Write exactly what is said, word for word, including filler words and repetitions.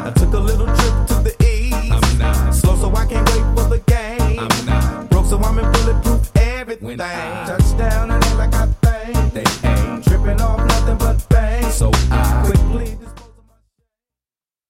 I took a little trip to the east. I'm not slow, so I can't wait for the game. I'm not broke, so I'm in bulletproof everything. Touchdown and they like I think they ain't tripping off nothing but